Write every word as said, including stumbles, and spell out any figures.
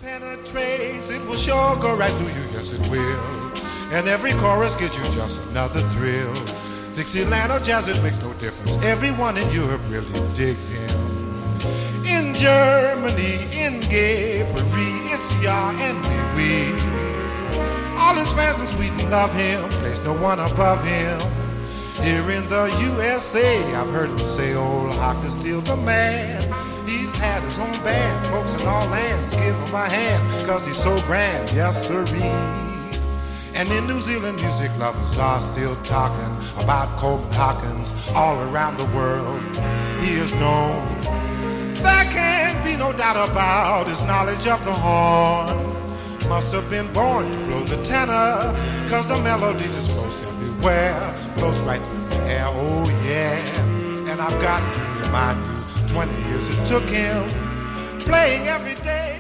Penetrates, it will sure go right through you, yes it will. And every chorus gives you just another thrill. Dixieland or jazz, it makes no difference. Everyone in Europe really digs him. In Germany, in Gay Paris, it's Ya and Wee Wee. All his fans in Sweden love him, place no one above him. Here in the U S A, I've heard him say old Hock is still the man. He's had his own band, folks in all lands give him a hand, cause he's so grand, yes sirree. And in New Zealand, music lovers are still talking about Coleman Hawkins all around the world. He is known. There can't be no doubt about his knowledge of the horn. Must have been born to blow the tenor, cause the melody just flows everywhere, flows right through the air, oh yeah. And I've got to remind you, twenty years it took him, playing every day.